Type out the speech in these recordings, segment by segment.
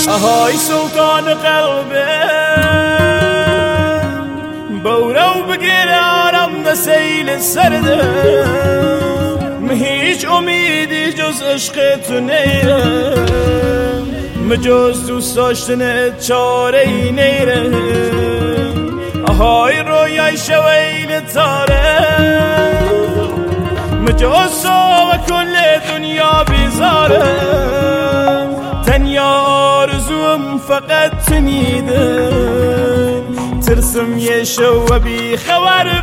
اهای سلطان قلبم بورو بگیر آرام ده سیل سردم هیچ امیدی جز عشق تو نیرم مجز دوست داشتنت چاره ای نیرم اهای رویای شویل تاره مجز و کل دنیا بیزارم تنیا آرزوم فقط تنیدن ترسم یه شو بی خبر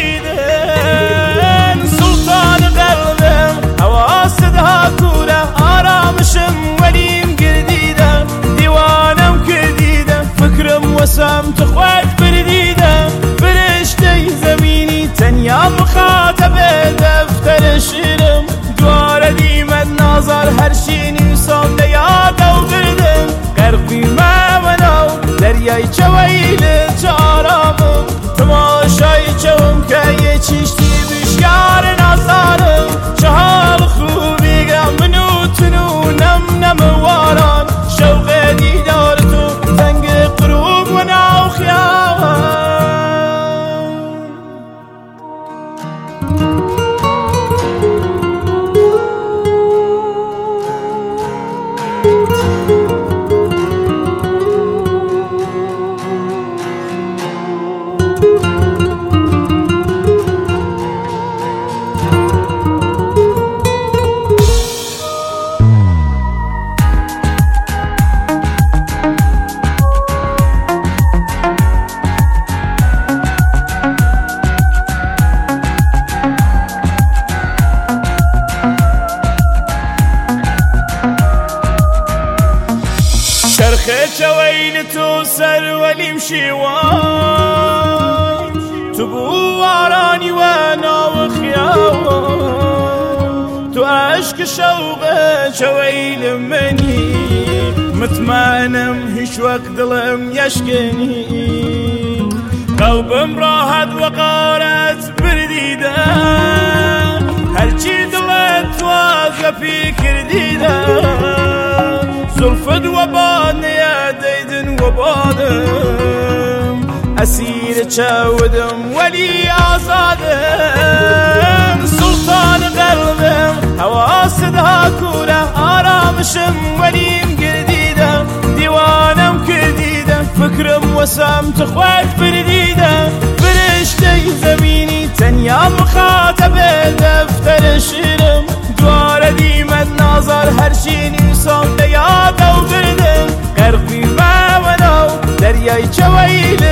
بچیدن سلطان قلبم حواسدها کوره آرامشم ولیم گردیدم دیوانم کردیدم فکرم وسم تخوات بردیدم فرشته زمینی تنیا مخاطب دفتر شیرم دواره دیمت نظر هر شی نیسان ده یادو کردم قرقی منو دریای چویل چارامم تماشای چوم که یه چیشتی بشیار نزارم چه حال خوبی گم منو تنو نم واران شوق دیدار تو زنگ قروب و ناو خیام چرخه چویل تو سر ولیم شیوان تو بوارانی و ناو خیام تو عشق شوق چویل منی مطمئنم هیچ وقت دلم یشکنی قلبم راحت و قارت بردیدم هرچی دلت واقع فکر دیدم زلفت و باد نیادیدن و بادم اسیر چودم ولی آزادم سلطان قلبم حواسدها کوره آرامشم ولیم گردیدم دیوانم کردیدم فکرم وسم تخوات بردیدم فرشته زمینی تنیا مخاطب دفتر شیرم دواره دیمت نظر هر شی نیسان ده یادو کردم قرقی منو دریای چویل